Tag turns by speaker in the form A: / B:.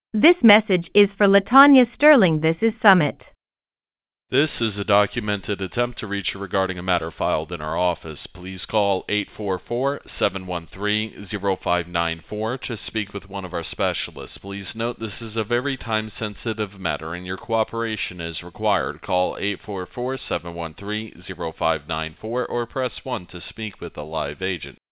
A: This message is for Latanya Sterling. This is Summit.
B: This is a documented attempt to reach you regarding a matter filed in our office. Please call 844-713-0594 to speak with one of our specialists. Please note this is a very time-sensitive matter and your cooperation is required. Call 844-713-0594 or press 1 to speak with a live agent.